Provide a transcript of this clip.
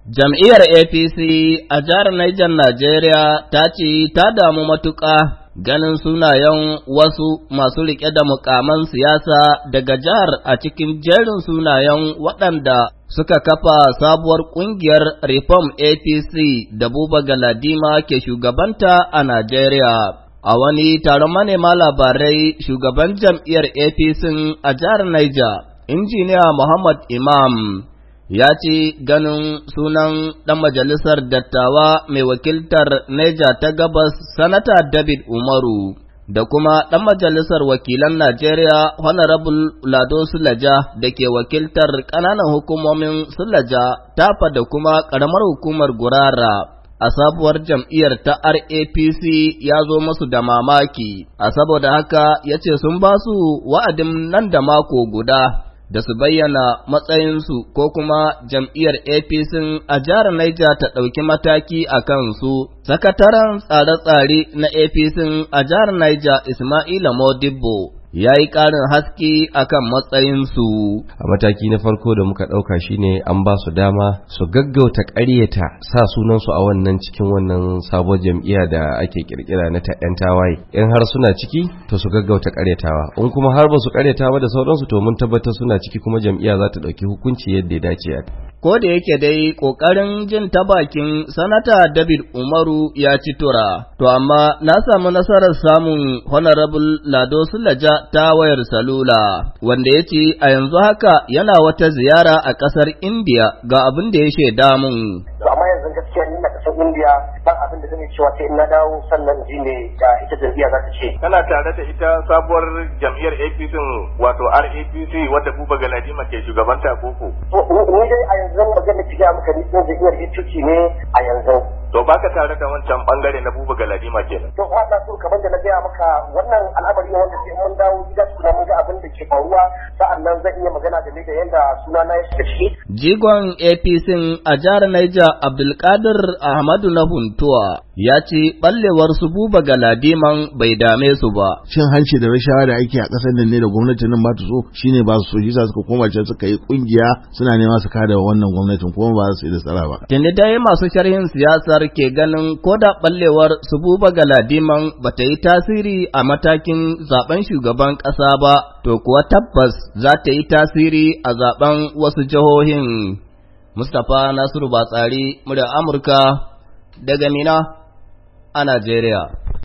Jam'iyyar APC a jihar Niger Najeriya ta ce ta damu matuƙa ganin sunayen wasu masu riƙe da mukaman siyasa daga jihar a cikin jerin sunayen waɗanda suka kafa sabuwar ƙungiyar Reform APC da Buba Galadima ke shugabanta a Najeriya. A wani taron manema labarai, shugaban jam'iyyar APC a jihar Niger, Injiniya Muhammad Imam, ya ce ganin sunan ɗan majalisar dattawa mai wakiltar Neja ta Gabas Sanata David Umaru da kuma ɗan majalisar wakilan Najeriya Honorable Lado Sulaja da ke wakiltar ƙananan hukumomin Sulaja, Tafa da kuma ƙaramar hukumar Gurara a sabuwar jam'iyyar ta RAPC ya zo masu da mamaki, a saboda haka ya ce sun ba su wa'adin nan da mako guda da su bayyana matsayinsu ko kuma jam'iyyar APC a jihar Niger ta ɗauki mataki a kansu. Sakataren tsare-tsare na APC a jihar Niger Ismaila Modibbo ya yi ƙarin haske akan matsayinsu. A mataki na farko da muka ɗauka shine an ba su dama su gaggauta ƙaryata sa sunansu a wannan cikin wannan sabuwar jam'iyya da ake ƙirƙira na ‘yan tawaye. In har suna ciki to su gaggauta ƙaryatawa. In kuma har ba su ƙaryata ba da sauransu to mun tabbatar suna ciki kuma jam'iyya za ta ɗauki hukunci yadda ya dace. Ko da yake dai ƙoƙarin jin ta bakin Sanata David Umaru ya ci tura, to amma na samu nasarar samun Honorable Lado Sulaja ta wayar salula, wanda ya ce a yanzu haka yana wata ziyara a ƙasar India ga abin da ya shaida mun. Amma yanzu gaskiya ni na ƙasar India ba abin da zai cewa sai in na dawo sannan ji ne da ita jam'iyya za ta ce. Kana tare da ita sabuwar jam'iyyar APC wato RAPC wadda Buba Galadima ke shugabanta koko? Ni dai a yanzu magana ki ga maka ni ko jam'iyyar APC ne a yanzu. To baka tare da wancan bangare na Buba Galadima kenan. To wanda so kamar da na gaya maka wannan al'amari ne wanda sai mun dawo gida suna mun ga abin da ke faruwa sa'annan zan iya magana game da yadda sunana ya shiga ciki. Jigon APC a jihar Niger Abdulkadir Ahmadu na Huntuwa ya ce ballewar su Buba Galadiman bai dame su ba. Cin hanci da rashawa da ake a ƙasar nan ne da gwamnatin nan ba ta so shine ba su so shi suka koma can suka yi kungiya suna nema su kada wannan gwamnatin kuma ba su yi da tsara ba. Tunda dai masu sharhin siyasar ke ganin ko da ballewar su Buba Galadiman ba ta yi tasiri a matakin zaben shugaban ƙasa ba, to kuwa tabbas za ta yi tasiri a zaben wasu jihohin. Mustapha Nasiru Batsari, murya Amurka daga Mina a Najeriya.